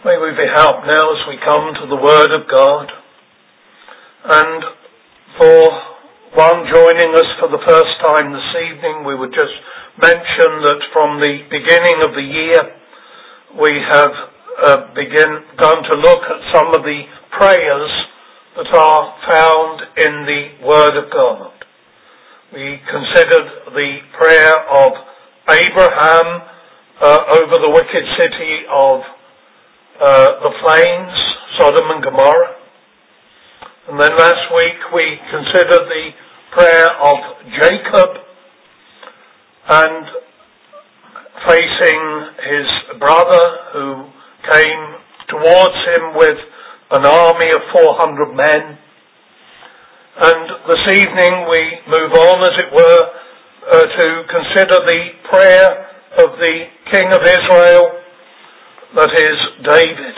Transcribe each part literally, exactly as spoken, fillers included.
May we be helped now as we come to the Word of God. And for one joining us for the first time this evening, we would just mention that from the beginning of the year, we have uh, begin, begun to look at some of the prayers that are found in the Word of God. We considered the prayer of Abraham uh, over the wicked city of uh, the plains, Sodom and Gomorrah. And then last week we considered the prayer of Jacob and facing his brother who came towards him with an army of four hundred men. And this evening we move on, as it were, uh, to consider the prayer of the King of Israel, that is David.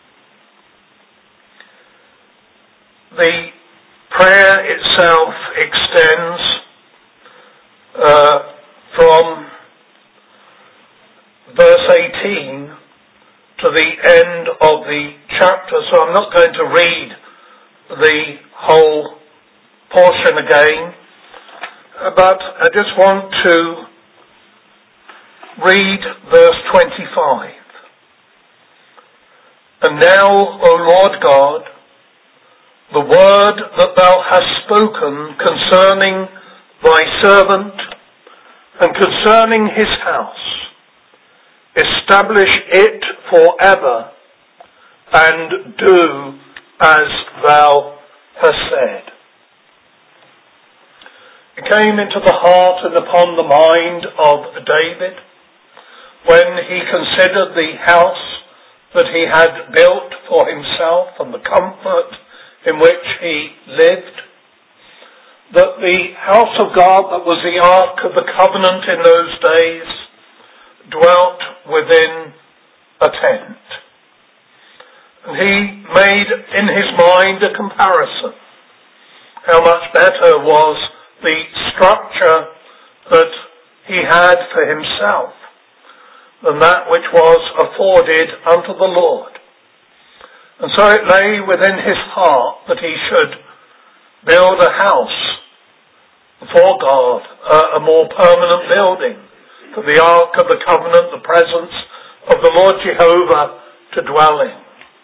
The prayer itself extends uh, from verse eighteen to the end of the chapter, so I'm not going to read the whole portion again, but I just want to read verse twenty-five. And now, O Lord God, the word that thou hast spoken concerning thy servant and concerning his house, establish it forever and do as thou hast said. It came into the heart and upon the mind of David when he considered the house that he had built for himself and the comfort in which he lived, that the house of God that was the Ark of the Covenant in those days dwelt within a tent. And he made in his mind a comparison. How much better was the structure that he had for himself than that which was afforded unto the Lord. And so it lay within his heart that he should build a house for God, a more permanent building, for the Ark of the Covenant, the presence of the Lord Jehovah to dwell in.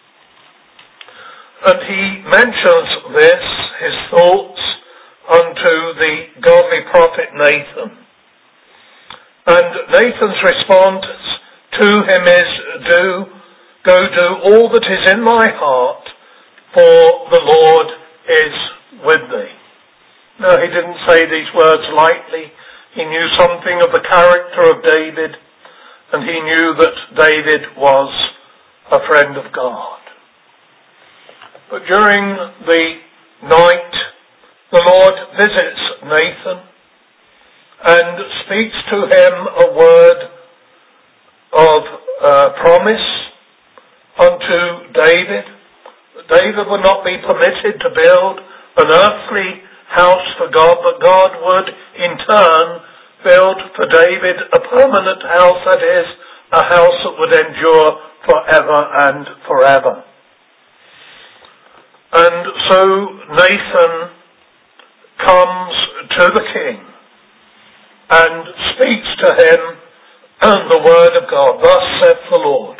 And he mentions this, his thoughts, unto the godly prophet Nathan. And Nathan's response to him is, do, go do all that is in thy heart, for the Lord is with thee. No, he didn't say these words lightly. He knew something of the character of David, and he knew that David was a friend of God. But during the night, the Lord visits Nathan and speaks to him a word of uh, promise unto David. David would not be permitted to build an earthly house for God, but God would in turn build for David a permanent house, that is, a house that would endure forever and forever. And so Nathan comes to the king and speaks to him and the word of God. Thus saith the Lord.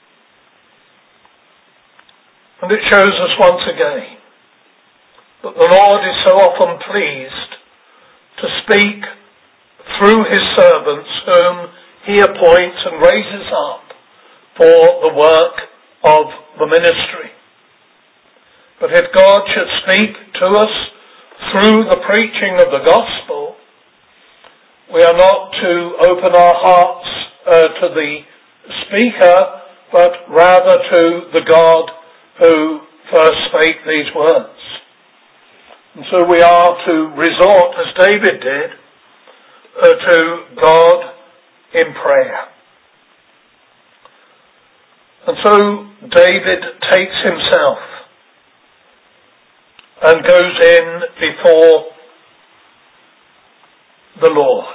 And it shows us once again that the Lord is so often pleased to speak through his servants whom he appoints and raises up for the work of the ministry. But if God should speak to us through the preaching of the gospel, we are not to open our hearts uh, to the speaker, but rather to the God who first spake these words. And so we are to resort, as David did, uh, to God in prayer. And so David takes himself and goes in before the Lord.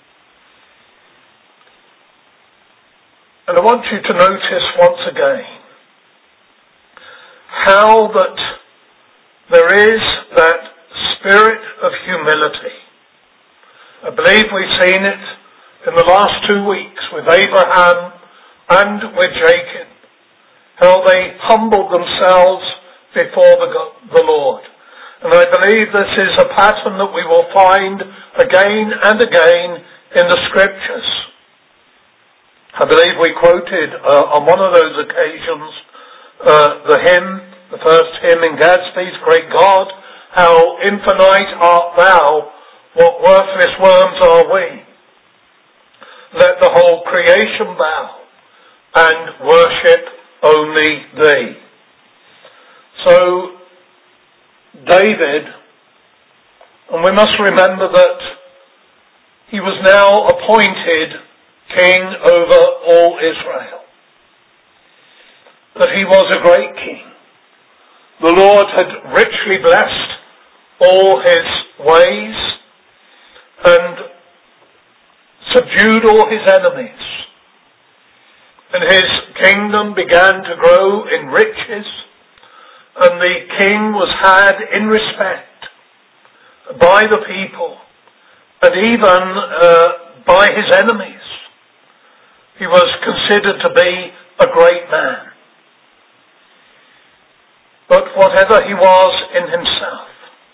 And I want you to notice once again how that there is that spirit of humility. I believe we've seen it in the last two weeks with Abraham and with Jacob, how they humbled themselves before the, the Lord. And I believe this is a pattern that we will find again and again in the Scriptures. I believe we quoted uh, on one of those occasions uh, the hymn, the first hymn in Gadsby's Great God, how infinite art thou, what worthless worms are we. Let the whole creation bow and worship only thee. So, David, and we must remember that he was now appointed king over all Israel. That he was a great king. The Lord had richly blessed all his ways and subdued all his enemies. And his kingdom began to grow in riches, and the king was had in respect by the people and even uh, by his enemies. He was considered to be a great man. But whatever he was in himself,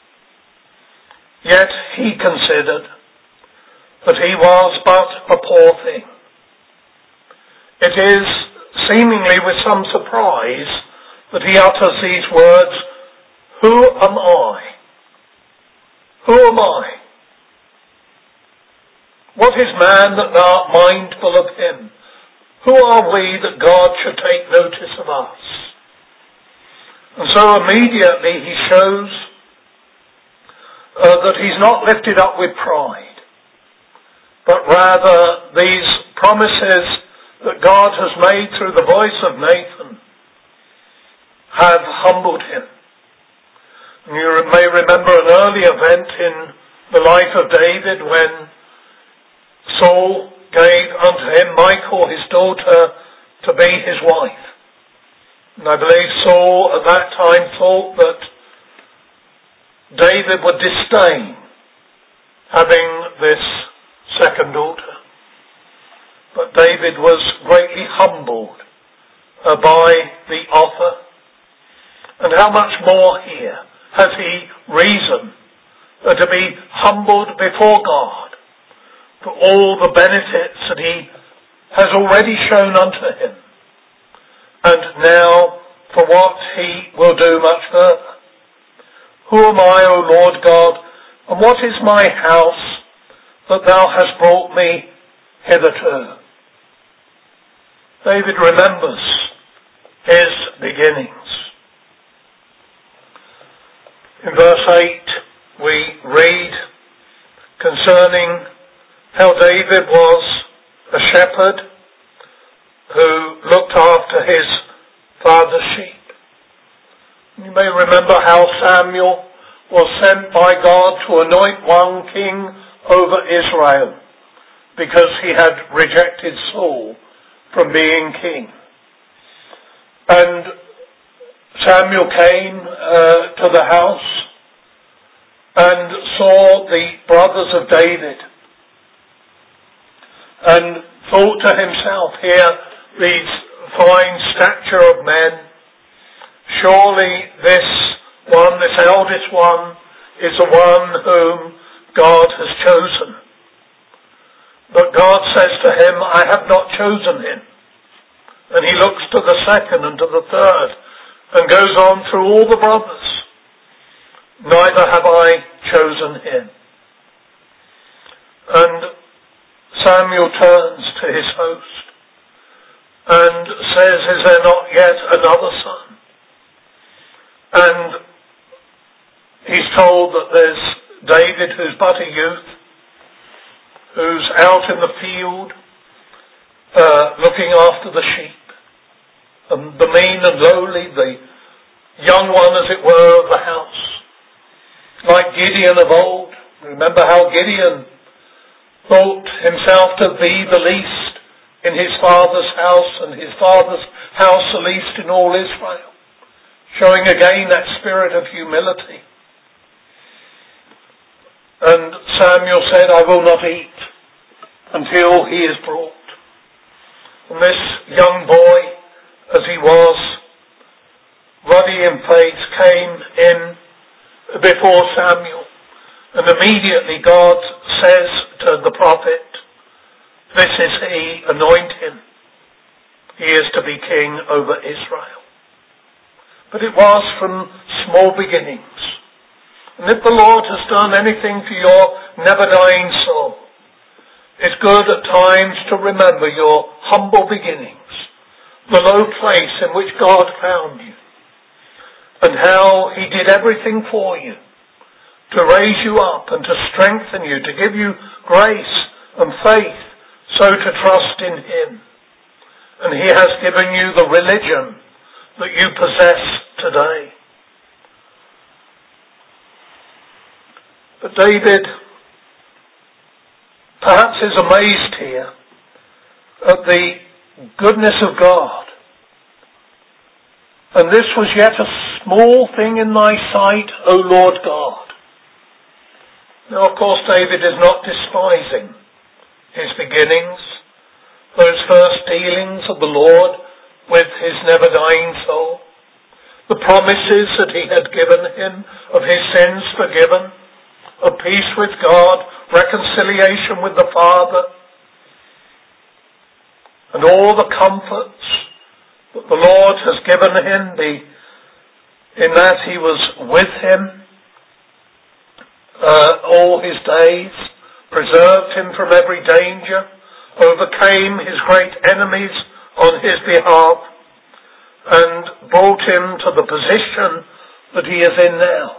yet he considered that he was but a poor thing. It is seemingly with some surprise that he utters these words, "Who am I? Who am I? What is man that thou art mindful of him? Who are we that God should take notice of us?" And so immediately he shows uh, that he's not lifted up with pride, but rather these promises that God has made through the voice of Nathan have humbled him. And you may remember an early event in the life of David when Saul gave unto him Michal, his daughter, to be his wife. And I believe Saul at that time thought that David would disdain having this second daughter. But David was greatly humbled uh, by the offer. And how much more here has he reason uh, to be humbled before God for all the benefits that he has already shown unto him, and now for what he will do much further. Who am I, O Lord God, and what is my house that thou hast brought me hitherto? David remembers his beginnings. In verse eight we read concerning how David was a shepherd who looked after his father's sheep. You may remember how Samuel was sent by God to anoint one king over Israel because he had rejected Saul from being king. And Samuel came uh, to the house and saw the brothers of David and thought to himself, here, these fine stature of men, surely this one, this eldest one, is the one whom God has chosen. But God says to him, I have not chosen him. And he looks to the second and to the third and goes on through all the brothers. Neither have I chosen him. And Samuel turns to his host and says, is there not yet another son? And he's told that there's David, who's but a youth, who's out in the field uh, looking after the sheep. And the mean and lowly, the young one, as it were, of the house. Like Gideon of old. Remember how Gideon thought himself to be the least in his father's house, and his father's house the least in all Israel. showing again that spirit of humility. And Samuel said, I will not eat until he is brought. And this young boy, as he was, ruddy in face, came in before Samuel. And immediately God says to the prophet, this is he, anoint him. He is to be king over Israel. But it was from small beginnings. And if the Lord has done anything for your never-dying soul, it's good at times to remember your humble beginnings, the low place in which God found you, and how he did everything for you to raise you up and to strengthen you, to give you grace and faith, so to trust in him. And he has given you the religion that you possess today. But David perhaps is amazed here at the goodness of God. And this was yet a small thing in thy sight, O Lord God. Now, of course, David is not despising his beginnings, those first dealings of the Lord with his never-dying soul, the promises that he had given him of his sins forgiven, of peace with God, reconciliation with the Father, and all the comforts that the Lord has given him, the, in that he was with him uh, all his days, preserved him from every danger, overcame his great enemies on his behalf, and brought him to the position that he is in now.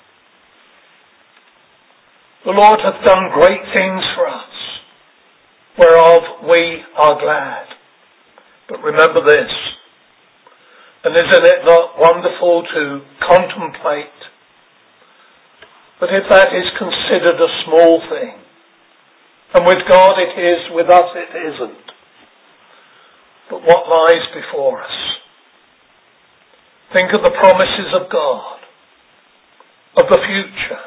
The Lord hath done great things for us, whereof we are glad. But remember this, and isn't it not wonderful to contemplate that if that is considered a small thing, and with God it is, with us it isn't, but what lies before us? Think of the promises of God, of the future,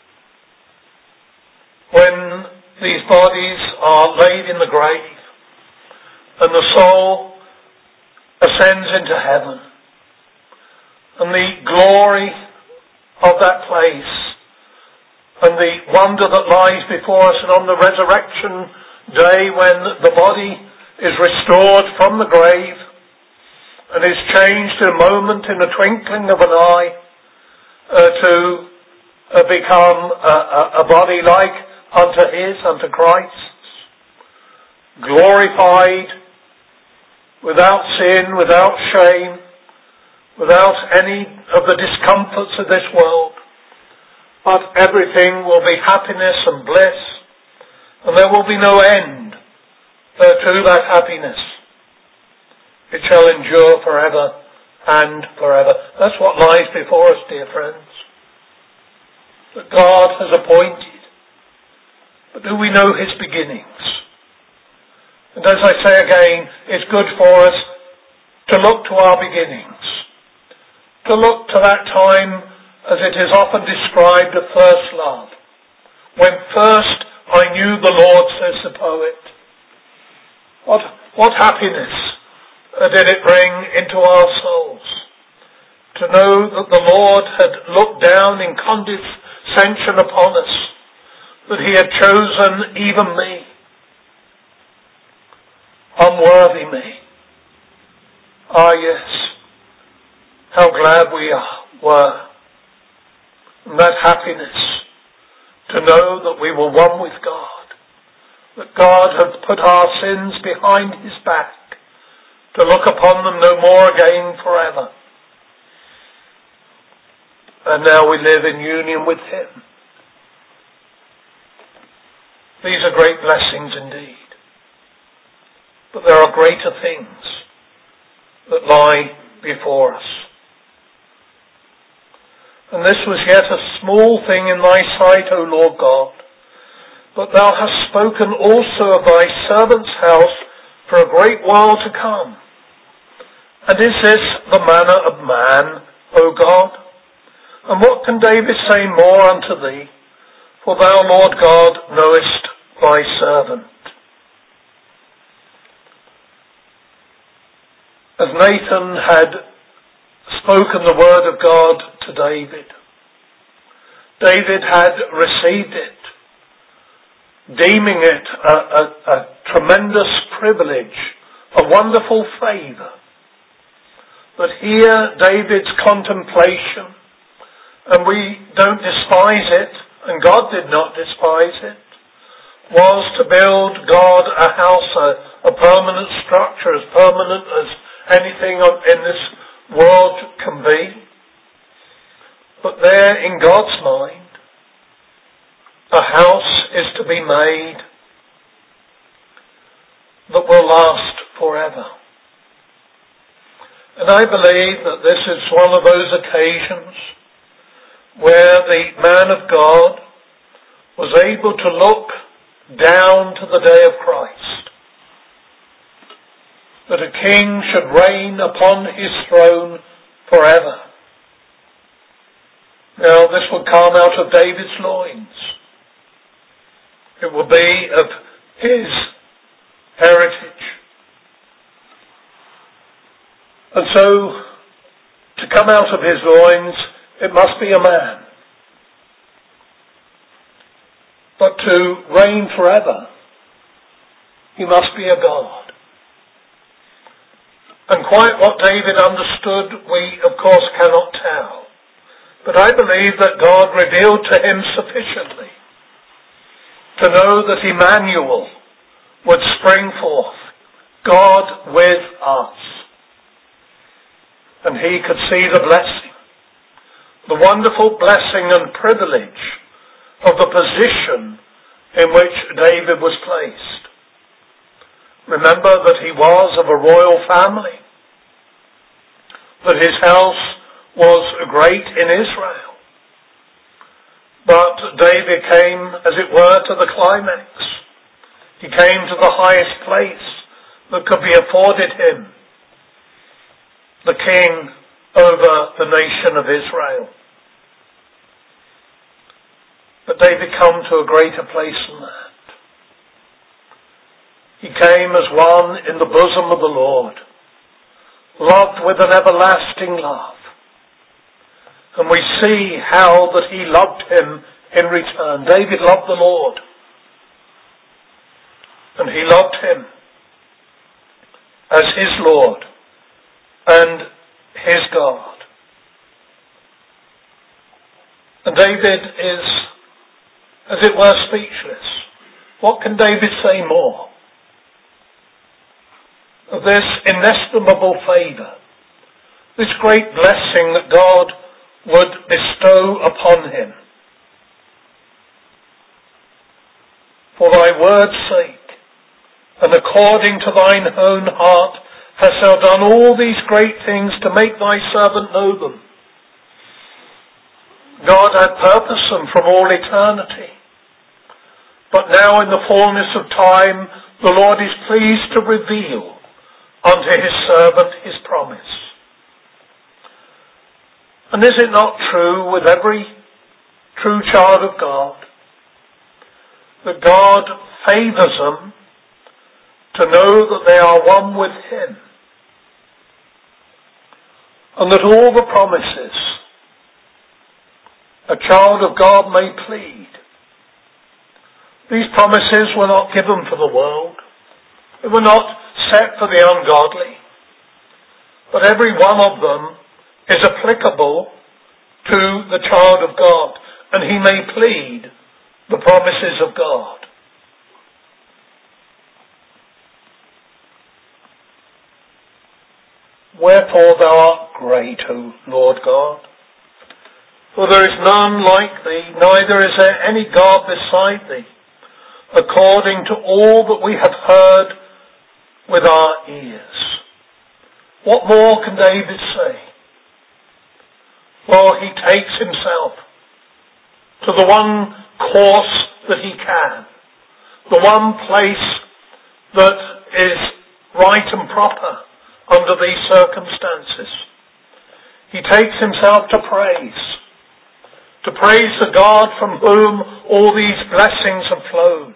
when these bodies are laid in the grave and the soul ascends into heaven, and the glory of that place and the wonder that lies before us, and on the resurrection day when the body is restored from the grave and is changed in a moment, in a twinkling of an eye, uh, to uh, become a, a, a body like unto his, unto Christ's, glorified, without sin, without shame, without any of the discomforts of this world, but everything will be happiness and bliss, and there will be no end uh, to that happiness. It shall endure forever and forever. That's what lies before us, dear friends, that God has appointed. But do we know his beginnings? And as I say again, it's good for us to look to our beginnings, to look to that time, as it is often described, of first love. When first I knew the Lord, says the poet. What, what happiness did it bring into our souls to know that the Lord had looked down in condescension upon us, that he had chosen even me, unworthy me. Ah, yes, how glad we are, were, and that happiness to know that we were one with God, that God hath put our sins behind his back, to look upon them no more again forever. And now we live in union with him. These are great blessings indeed. But there are greater things that lie before us. And this was yet a small thing in thy sight, O Lord God. But thou hast spoken also of thy servant's house for a great while to come. And is this the manner of man, O God? And what can David say more unto thee? For thou, Lord God, knowest thy servant. As Nathan had spoken the word of God to David, David had received it, deeming it a, a, a tremendous privilege, a wonderful favour. But here David's contemplation, and we don't despise it, and God did not despise it, was to build God a house, a, a permanent structure, as permanent as anything in this world can be. But there in God's mind, a house is to be made that will last forever. And I believe that this is one of those occasions where the man of God was able to look down to the day of Christ, that a king should reign upon his throne forever. Now this will come out of David's loins. It will be of his heritage. And so, to come out of his loins, it must be a man. But to reign forever, he must be a God. And quite what David understood, we of course cannot tell. But I believe that God revealed to him sufficiently to know that Emmanuel would spring forth, God with us. And he could see the blessing, the wonderful blessing and privilege of the position in which David was placed. Remember that he was of a royal family, that his house was great in Israel. But David came, as it were, to the climax. He came to the highest place that could be afforded him, the king over the nation of Israel. But David came to a greater place than that. He came as one in the bosom of the Lord, loved with an everlasting love. And we see how that he loved him in return. David loved the Lord. And he loved him as his Lord and his God. And David is, as it were, speechless. What can David say more of this inestimable favour, this great blessing that God would bestow upon him? For thy word's sake, and according to thine own heart, hast thou done all these great things to make thy servant know them. God had purposed them from all eternity. But now in the fullness of time, the Lord is pleased to reveal unto his servant his promise. And is it not true with every true child of God that God favours them to know that they are one with him, and that all the promises a child of God may plead? These promises were not given for the world. They were not set for the ungodly. But every one of them is applicable to the child of God, and he may plead the promises of God. Wherefore thou art great, O Lord God, for there is none like thee, neither is there any God beside thee, according to all that we have heard with our ears. What more can David say? Well, he takes himself to the one course that he can, the one place that is right and proper under these circumstances. he takes himself to praise. To praise the God from whom all these blessings have flowed.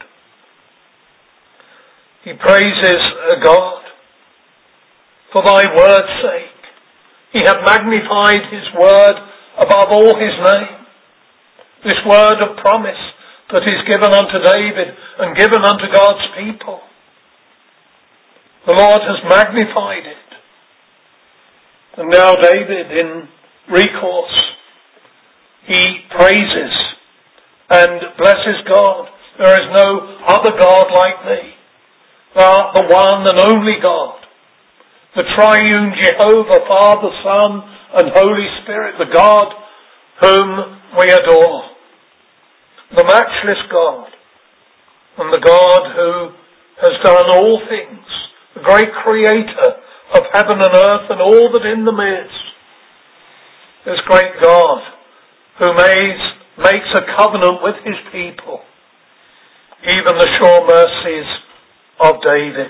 He praises God for thy word's sake. He hath magnified his word above all his name. This word of promise that is given unto David and given unto God's people. The Lord has magnified it. And now David, in recourse, he praises and blesses God. There is no other God like thee. Thou art the one and only God. The triune Jehovah, Father, Son, and Holy Spirit, the God whom we adore. The matchless God, and the God who has done all things, the great creator of heaven and earth and all that in them is. This great God who makes, makes a covenant with his people, even the sure mercies of David.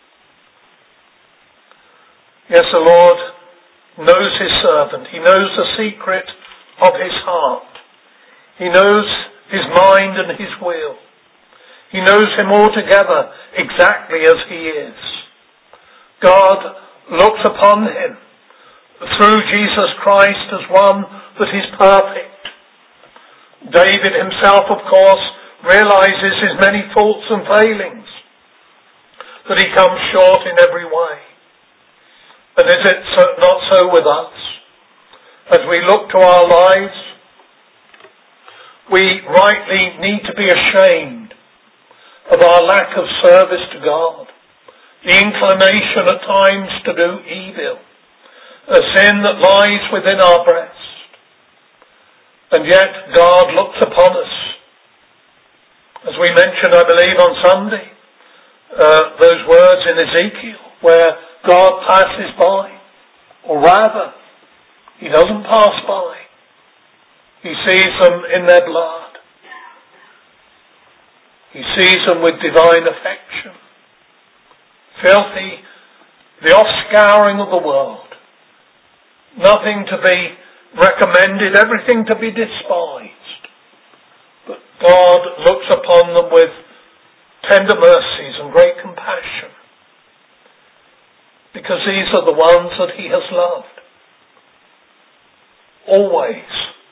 Yes, the Lord knows his servant. He knows the secret of his heart. He knows his mind and his will. He knows him altogether exactly as he is. God looks upon him through Jesus Christ as one that is perfect. David himself, of course, realizes his many faults and failings, that he comes short in every way. And is it not so with us? As we look to our lives, we rightly need to be ashamed of our lack of service to God, the inclination at times to do evil, a sin that lies within our breast. And yet God looks upon us. As we mentioned, I believe, on Sunday, uh, those words in Ezekiel where God passes by, or rather, he doesn't pass by. He sees them in their blood. He sees them with divine affection. Filthy, the offscouring of the world. Nothing to be recommended, everything to be despised. But God looks upon them with tender mercies and great compassion, because these are the ones that he has loved. Always.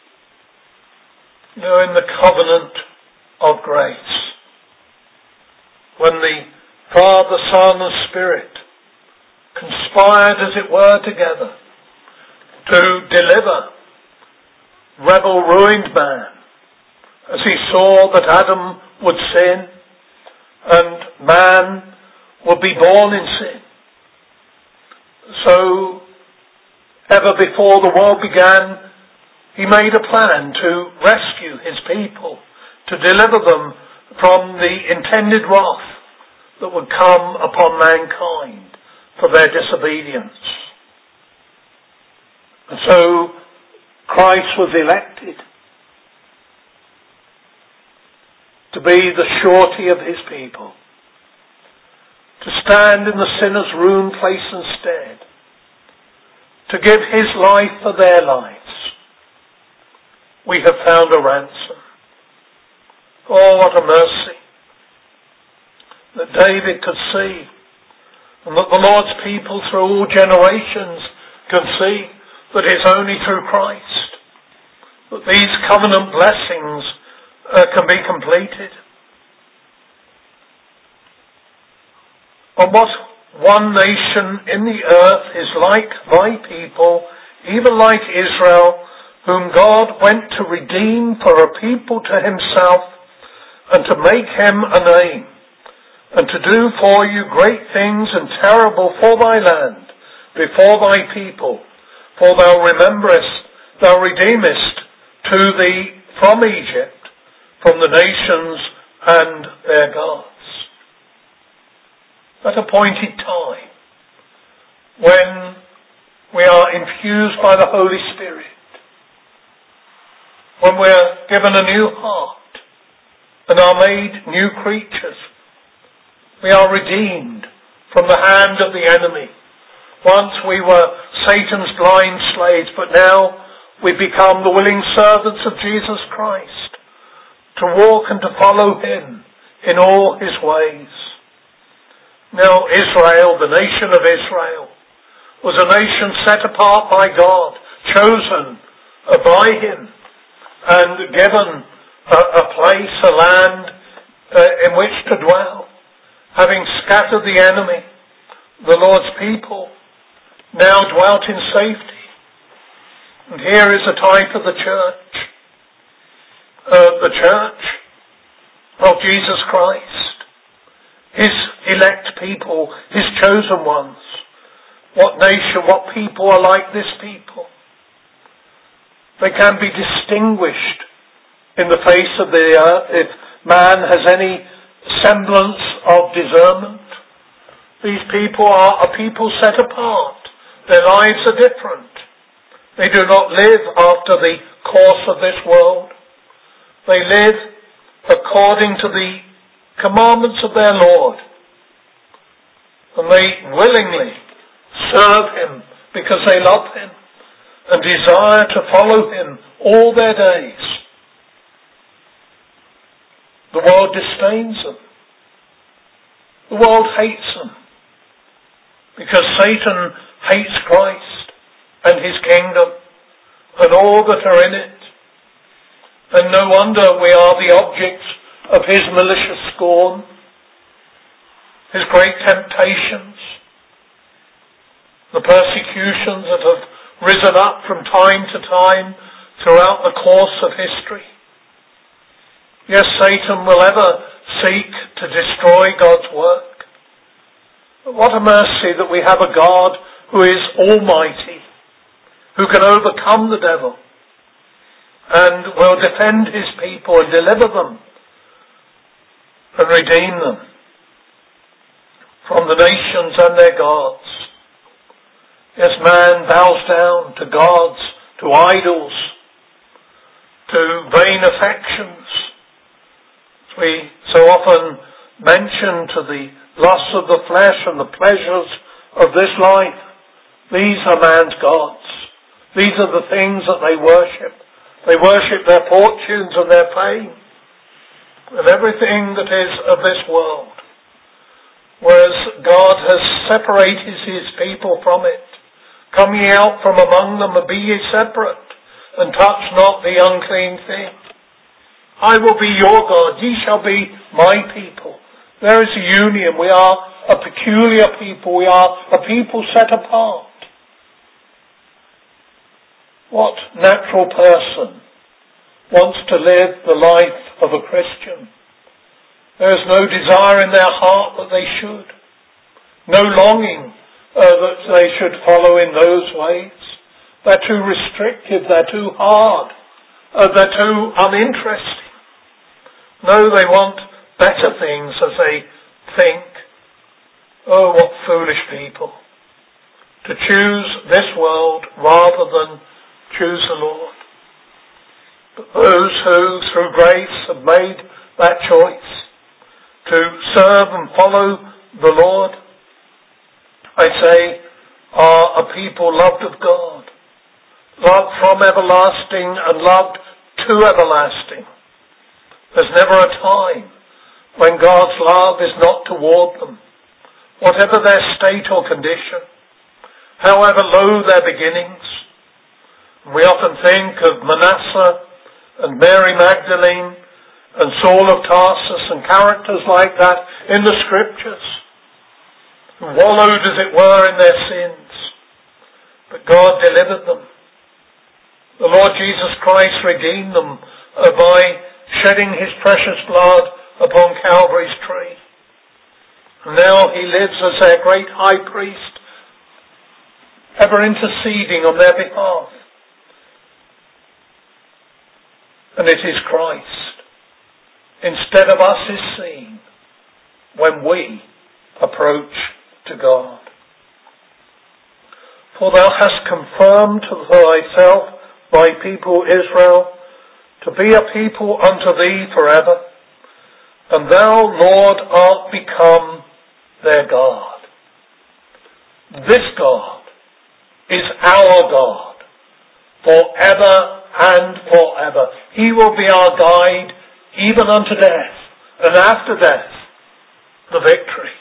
You know, in the covenant of grace, when the Father, Son, and Spirit conspired, as it were, together to deliver rebel-ruined man, as he saw that Adam would sin and man would be born in sin. So, ever before the world began, he made a plan to rescue his people, to deliver them from the intended wrath that would come upon mankind for their disobedience. And so Christ was elected to be the surety of his people, to stand in the sinner's ruined place and stead, to give his life for their lives. We have found a ransom. Oh, what a mercy that David could see, and that the Lord's people through all generations can see, that it's only through Christ that these covenant blessings uh, can be completed. And what one nation in the earth is like thy people, even like Israel, whom God went to redeem for a people to himself, and to make him a name, and to do for you great things and terrible for thy land, before thy people. For thou rememberest, thou redeemest to thee from Egypt, from the nations and their gods. At appointed time, when we are infused by the Holy Spirit, when we are given a new heart and are made new creatures, we are redeemed from the hand of the enemy, Once we were Satan's blind slaves, but now we become the willing servants of Jesus Christ, to walk and to follow him in all his ways. Now Israel, the nation of Israel, was a nation set apart by God, chosen by him, and given a, a place, a land uh, in which to dwell. Having scattered the enemy, the Lord's people now dwelt in safety. And here is a type of the church, uh, the church of Jesus Christ, his elect people, his chosen ones. What nation, what people are like this people? They can be distinguished in the face of the earth if man has any semblance of discernment. These people are a people set apart. Their lives are different. They do not live after the course of this world. They live according to the commandments of their Lord. And they willingly serve him because they love him and desire to follow him all their days. The world disdains them. The world hates them because Satan hates Christ and his kingdom and all that are in it. And no wonder we are the objects of his malicious scorn, his great temptations, the persecutions that have risen up from time to time throughout the course of history. Yes, Satan will ever seek to destroy God's work. But what a mercy that we have a God who is almighty, who can overcome the devil and will defend his people and deliver them and redeem them from the nations and their gods. Yes, man bows down to gods, to idols, to vain affections. We so often mention to the lusts of the flesh and the pleasures of this life. These are man's gods. These are the things that they worship. They worship their fortunes and their fame and everything that is of this world. Whereas God has separated his people from it. Come ye out from among them and be ye separate, and touch not the unclean thing. I will be your God, ye shall be my people. There is a union. We are a peculiar people. We are a people set apart. What natural person wants to live the life of a Christian? There is no desire in their heart that they should. No longing uh, that they should follow in those ways. They're too restrictive. They're too hard. Uh, they're too uninteresting. No, they want better things as they think. Oh, what foolish people. To choose this world rather than choose the Lord. But those who, through grace, have made that choice to serve and follow the Lord, I say, are a people loved of God. Loved from everlasting and loved to everlasting. There's never a time when God's love is not toward them, whatever their state or condition, however low their beginnings. We often think of Manasseh and Mary Magdalene and Saul of Tarsus and characters like that in the Scriptures, who wallowed, as it were, in their sins. But God delivered them. The Lord Jesus Christ redeemed them uh, by shedding his precious blood upon Calvary's tree. And now he lives as their great high priest, ever interceding on their behalf. And it is Christ, instead of us, is seen when we approach to God. For thou hast confirmed to thyself thy people Israel, to be a people unto thee forever, and thou, Lord, art become their God. This God is our God forever and forever. He will be our guide even unto death, and after death, the victory.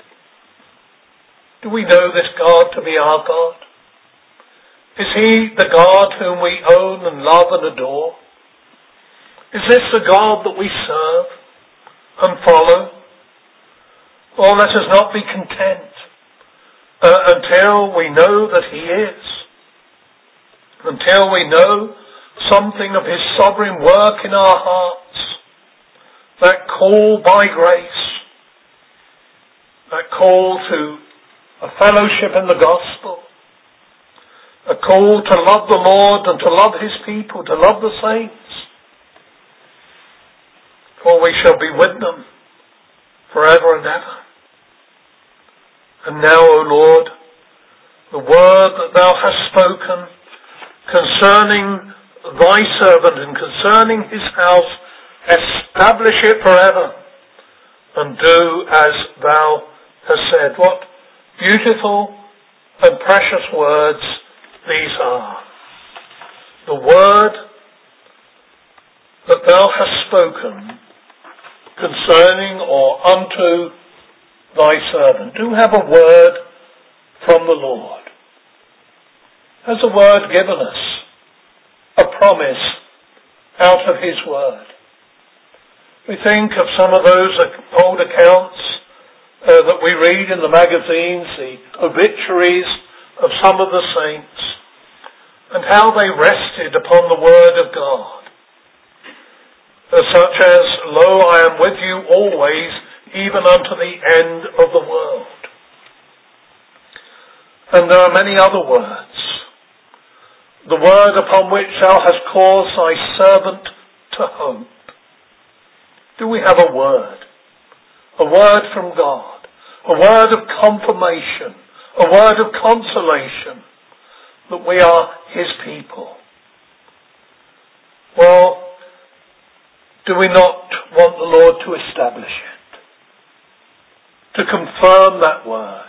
Do we know this God to be our God? Is He the God whom we own and love and adore? Is this the God that we serve and follow? Or let us not be content uh, until we know that He is. Until we know something of His sovereign work in our hearts. That call by grace. That call to a fellowship in the gospel. A call to love the Lord and to love His people, to love the saints. For we shall be with them forever and ever. And now, O Lord, the word that Thou hast spoken concerning Thy servant and concerning his house, establish it forever and do as Thou hast said. What beautiful and precious words these are. The word that Thou hast spoken concerning or unto Thy servant. Do have a word from the Lord. Has the word given us a promise out of His word? We think of some of those old accounts uh, that we read in the magazines, the obituaries of some of the saints, and how they rested upon the word of God. Such as, lo, I am with you always, even unto the end of the world. And there are many other words. The word upon which Thou hast caused Thy servant to hope. Do we have a word? A word from God. A word of confirmation. A word of consolation that we are His people. Well, do we not want the Lord to establish it? To confirm that word?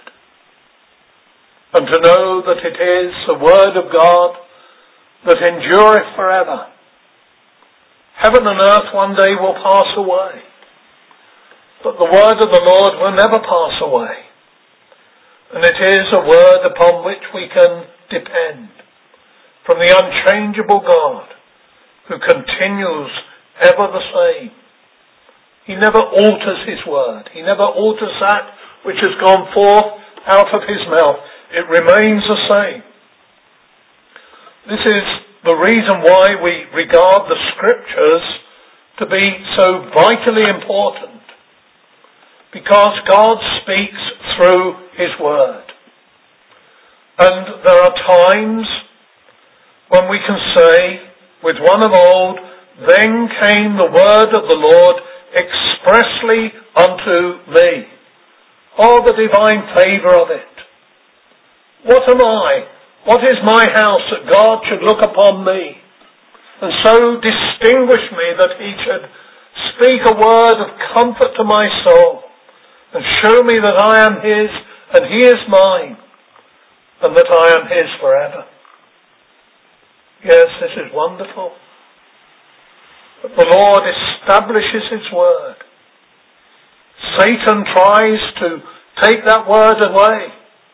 And to know that it is the word of God that endureth forever. Heaven and earth one day will pass away, but the word of the Lord will never pass away. And it is a word upon which we can depend from the unchangeable God who continues ever the same. He never alters His word. He never alters that which has gone forth out of His mouth. It remains the same. This is the reason why we regard the Scriptures to be so vitally important. Because God speaks through His word. And there are times when we can say, with one of old, then came the word of the Lord expressly unto me. Oh, the divine favour of it. What am I? What is my house that God should look upon me and so distinguish me that He should speak a word of comfort to my soul and show me that I am His and He is mine and that I am His forever. Yes, this is wonderful. But the Lord establishes His word. Satan tries to take that word away.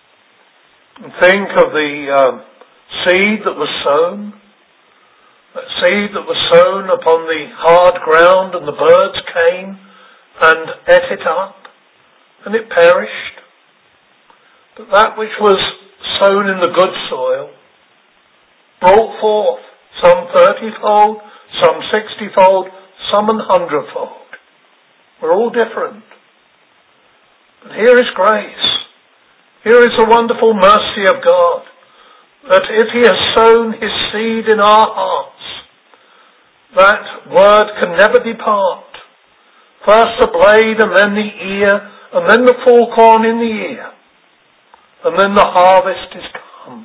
And think of the uh, seed that was sown. That seed that was sown upon the hard ground, and the birds came and ate it up, and it perished. But that which was sown in the good soil brought forth some thirty-fold, some sixty-fold, some an hundredfold. We're all different. But here is grace. Here is the wonderful mercy of God, that if He has sown His seed in our hearts, that word can never depart. First the blade, and then the ear, and then the full corn in the ear, and then the harvest is come.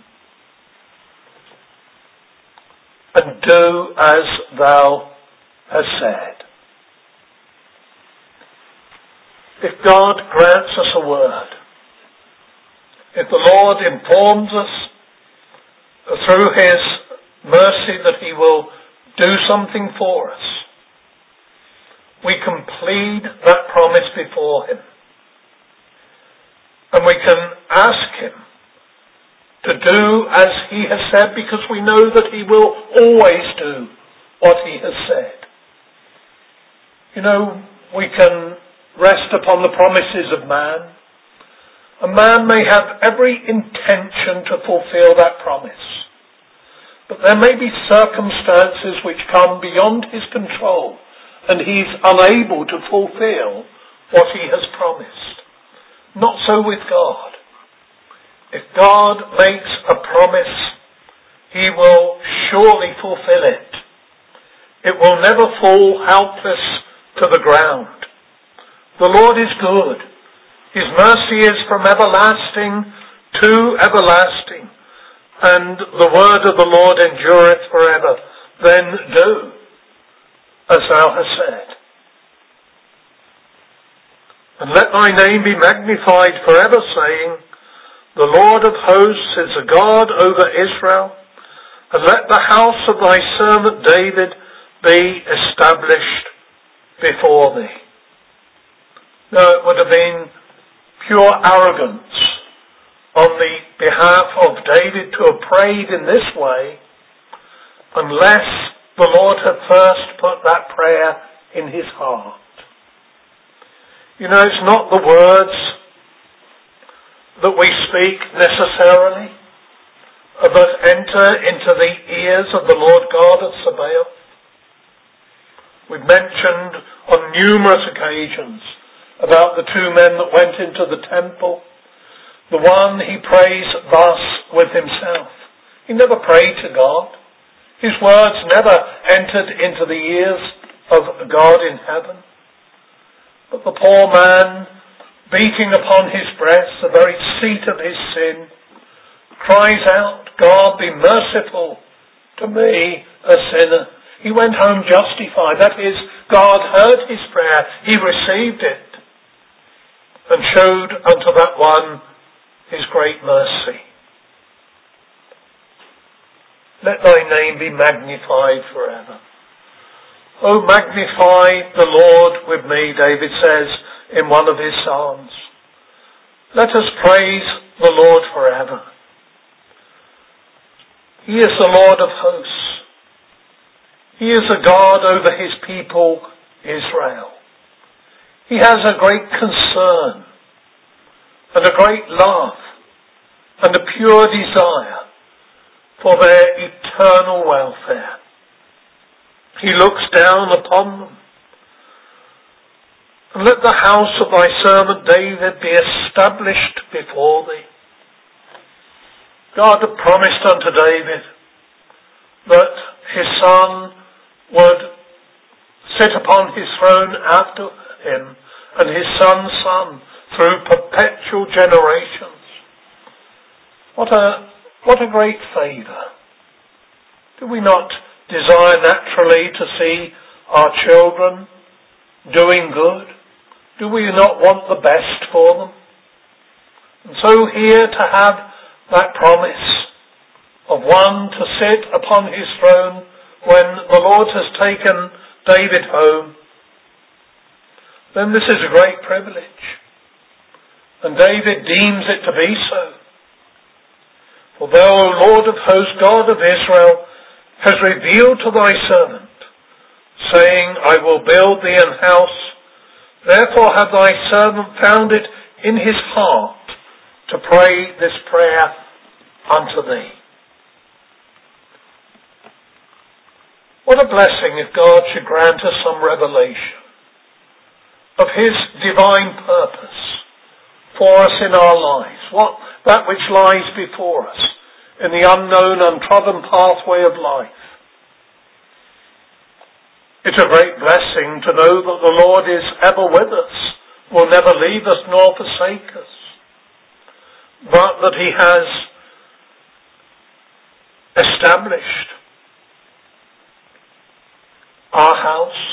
And do as Thou hast said. If God grants us a word, If the Lord informs us through His mercy that He will do something for us, we can plead that promise before Him. And we can ask Him to do as He has said, because we know that He will always do what He has said. You know, we can rest upon the promises of man. A man may have every intention to fulfill that promise, but there may be circumstances which come beyond his control, and he's unable to fulfill what he has promised. Not so with God. If God makes a promise, He will surely fulfill it. It will never fall helpless to the ground. The Lord is good. His mercy is from everlasting to everlasting, and the word of the Lord endureth forever. Then do as thou hast said. And let thy name be magnified forever, saying, the Lord of hosts is a God over Israel, and let the house of thy servant David be established before thee. Now, it would have been pure arrogance on the behalf of David to have prayed in this way unless the Lord had first put that prayer in his heart. You know, it's not the words that we speak necessarily that enter into the ears of the Lord God of Sabaoth. We've mentioned on numerous occasions about the two men that went into the temple. The one, he prays thus with himself. He never prayed to God. His words never entered into the ears of God in heaven. But the poor man, beating upon his breast, the very seat of his sin, cries out, God, be merciful to me, a sinner. He went home justified. That is, God heard his prayer. He received it and showed unto that one his great mercy. Let thy name be magnified forever. Oh, magnify the Lord with me, David says in one of his psalms. Let us praise the Lord forever. He is the Lord of hosts. He is a God over his people, Israel. He has a great concern and a great love and a pure desire for their eternal welfare. He looks down upon them. And let the house of thy servant David be established before thee. God had promised unto David that his son would sit upon his throne after him, and his son's son through perpetual generations. What a, what a great favour. Do we not desire naturally to see our children doing good? Do we not want the best for them? And so here to have that promise of one to sit upon his throne when the Lord has taken David home, then this is a great privilege. And David deems it to be so. For thou, O Lord of hosts, God of Israel, has revealed to thy servant, saying, I will build thee an house. Therefore hath thy servant found it in his heart to pray this prayer unto thee. What a blessing if God should grant us some revelation of his divine purpose for us in our lives, what that which lies before us in the unknown, untrodden pathway of life. It's a great blessing to know that the Lord is ever with us, will never leave us nor forsake us, but that he has established our house,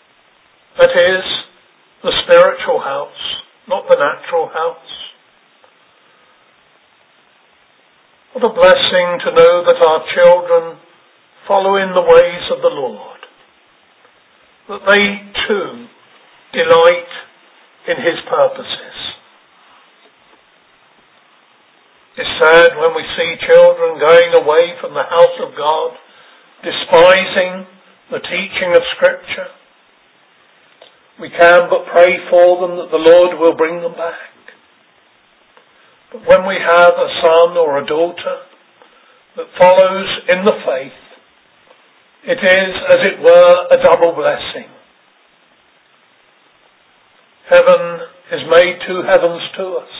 that is, the spiritual house, not the natural house. What a blessing to know that our children follow in the ways of the Lord, that they too delight in His purposes. It's sad when we see children going away from the house of God, despising the teaching of Scripture. We can but pray for them that the Lord will bring them back. But when we have a son or a daughter that follows in the faith, it is, as it were, a double blessing. Heaven is made two heavens to us.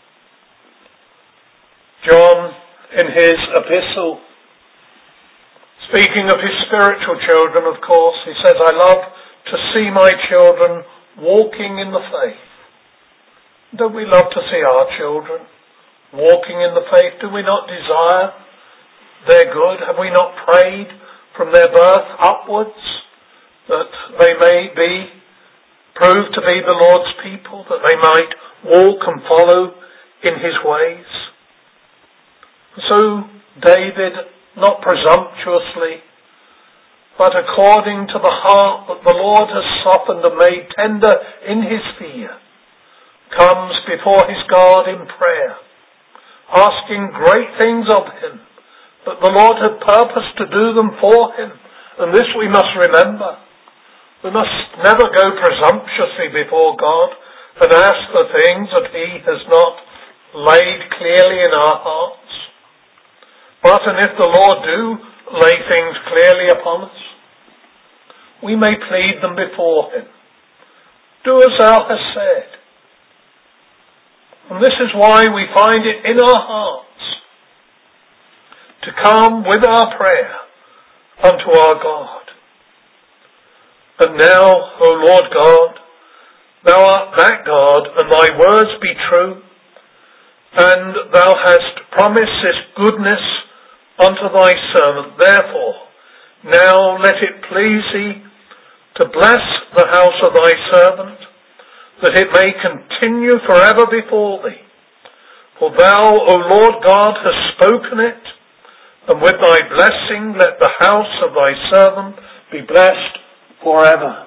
John, in his epistle, speaking of his spiritual children, of course, he says, I love to see my children walking in the faith. Don't we love to see our children walking in the faith? Do we not desire their good? Have we not prayed from their birth upwards that they may be proved to be the Lord's people, that they might walk and follow in His ways? So David, not presumptuously, but according to the heart that the Lord has softened and made tender in His fear, comes before his God in prayer, asking great things of Him, that the Lord had purposed to do them for him. And this we must remember. We must never go presumptuously before God and ask for things that He has not laid clearly in our hearts. But, and if the Lord do lay things clearly upon us, we may plead them before Him. Do as Thou hast said. And this is why we find it in our hearts to come with our prayer unto our God. And now, O Lord God, Thou art that God, and Thy words be true, and Thou hast promised this goodness unto Thy servant. Therefore, now let it please Thee to bless the house of Thy servant, that it may continue forever before Thee. For Thou, O Lord God, hast spoken it, and with Thy blessing let the house of Thy servant be blessed forever.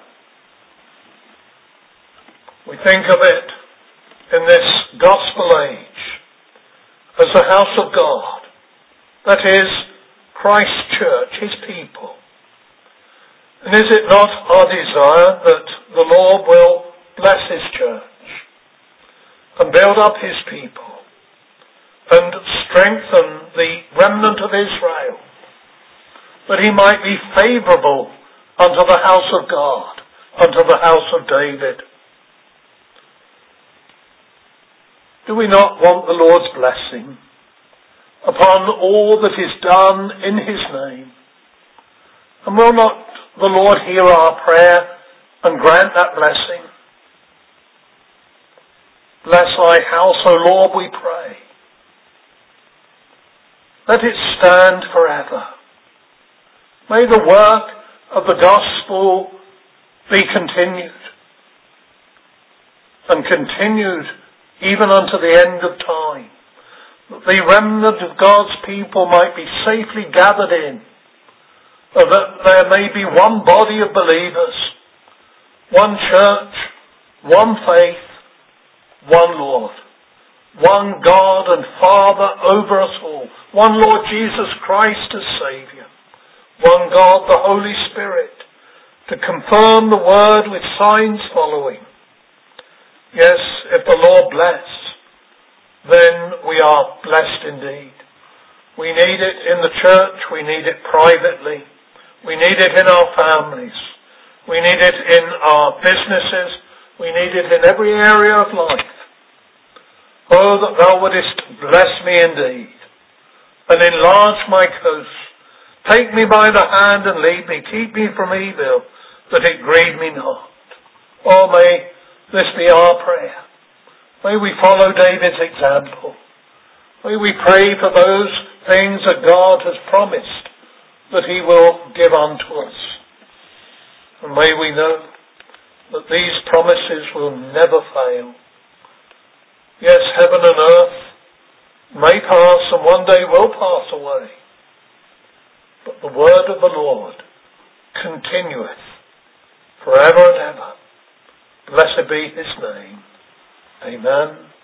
We think of it in this gospel age as the house of God, that is, Christ's church, His people. And is it not our desire that the Lord will bless His church and build up His people and strengthen the remnant of Israel, that He might be favourable unto the house of God, unto the house of David? Do we not want the Lord's blessing upon all that is done in His name? And will not the Lord hear our prayer and grant that blessing? Bless Thy house, O Lord, we pray. Let it stand forever. May the work of the gospel be continued, and continued even unto the end of time, that the remnant of God's people might be safely gathered in, and that there may be one body of believers, one church, one faith, one Lord, one God and Father over us all, one Lord Jesus Christ as Saviour, one God the Holy Spirit, to confirm the word with signs following. Yes, if the Lord bless, then we are blessed indeed. We need it in the church, we need it privately, we need it in our families, we need it in our businesses, we need it in every area of life. Oh, that Thou wouldest bless me indeed, and enlarge my coast. Take me by the hand and lead me, keep me from evil, that it grieve me not. Oh, may this be our prayer. May we follow David's example. May we pray for those things that God has promised that He will give unto us. And may we know that these promises will never fail. Yes, heaven and earth may pass and one day will pass away. But the word of the Lord continueth forever and ever. Blessed be his name. Amen.